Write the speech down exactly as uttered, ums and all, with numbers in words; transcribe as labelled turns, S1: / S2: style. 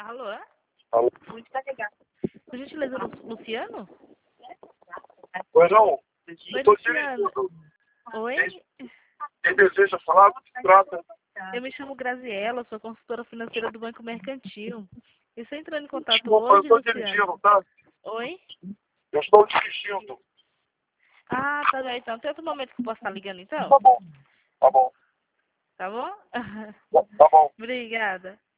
S1: Alô?
S2: Alô?
S1: Muito carregado. Por gentileza, Lu- Luciano?
S2: Pois não?
S1: Oi,
S2: Estou
S1: Luciano.
S2: dirigindo.
S1: Oi?
S2: Quem deseja falar, se trata.
S1: Eu me chamo Graziella, sou consultora financeira do Banco Mercantil. Eu estou entrando em contato
S2: Desculpa, eu
S1: hoje,
S2: estou
S1: Luciano.
S2: dirigindo, tá?
S1: Oi?
S2: Eu estou dirigindo.
S1: Ah, tá bem, então. Tem outro momento que eu posso estar ligando, então?
S2: Tá bom. Tá bom.
S1: Tá bom?
S2: Tá bom.
S1: Obrigada.